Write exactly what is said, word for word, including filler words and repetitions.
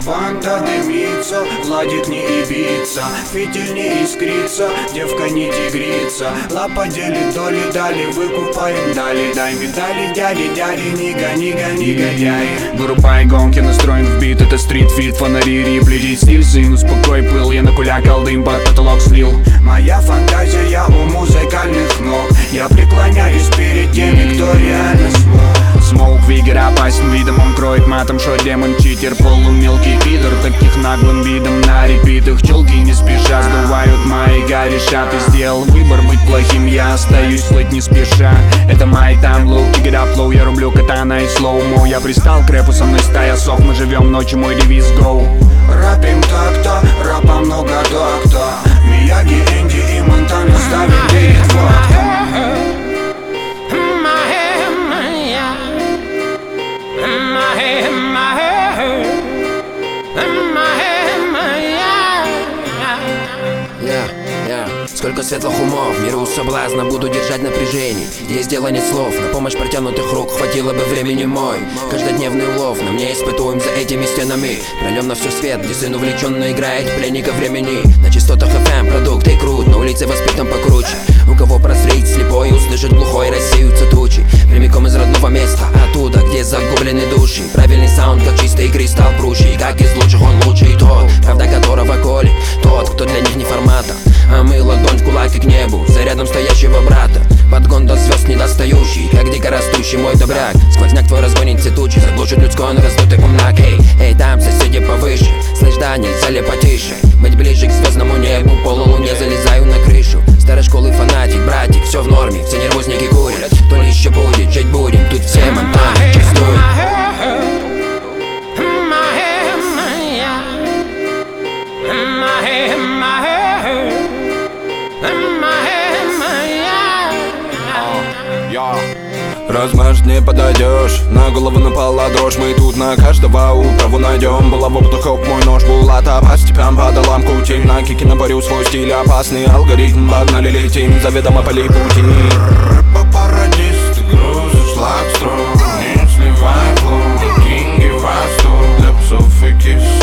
банда дымится, ладит не ибица, фитиль не искрится, девка не тигрица. Лапа делит доли, дали, выкупаем, дали. Дай медали, дяди, дяди, не гони, гони, негодяи. Вырубай гонки, настроен в бит, это стрит-фит, фонари, рипли, стиль, сын, успокой пыл. Я на кулякал дым, под потолок слил. Моя фантазия у музыкальных ног, я преклоняюсь перед теми, кто реально смог. Смоук Вигер опасен видом, он кроет матом, шо демон читер, полумелкий пидор. Таких наглым видом на репитах челки не спеша сдувают маяка, решат. И сделал выбор быть плохим, я остаюсь слыть не спеша. Это май тайм лоу, pick it up low, я рублю катана и слоумо. Я пристал к рэпу, со мной стая сов, мы живем ночью, мой девиз go. Рэпим так-то, рэпа много так-то. Мияги, Энди и Монтана ставим перед фактом. Сколько светлых умов, миру соблазна буду держать напряжение. Здесь дело нет слов, на помощь протянутых рук хватило бы времени мой. Каждодневный улов, на мне испытуем за этими стенами. Прольем на все свет, где сын увлеченно играет пленника времени. На частотах эф эм продукты крут, на улице воспитан покруче. У кого прозреть слепой, услышит глухой, рассеются тучи. Прямиком из родного места, оттуда, где загублены души. Правильный саунд, как чистый кристалл прущий. Как из лучших он лучший тот, правда которого колет тот, кто для них не формата. А мы ладонь в кулак и к небу, за рядом стоящего брата. Подгон до звезд недостающий, как дикорастущий мой добряк. Сквозняк твой разгонит все тучи, заглушит людской, но раздутый умнак. Эй, эй, там соседи повыше, слышь, да, нельзя ли потише? Быть ближе к звездному небу, полулуне залезаю на крышу. Старой школы фанатик, братик, все в норме, все нервозники курят. То ли еще будет, жить будем, тут все монтаны частуют. Размажь не подойдешь, на голову напала дрожь. Мы тут на каждого управу найдем. Булаву хоп, мой нож, булата по степям по долам кутим. На кике наборю свой стиль, опасный алгоритм. Погнали, летим, заведомо полей пути. Рэпа-пародист, грузишь лакстру. Не сливай флоу, кинги фасту. Для псов и кис.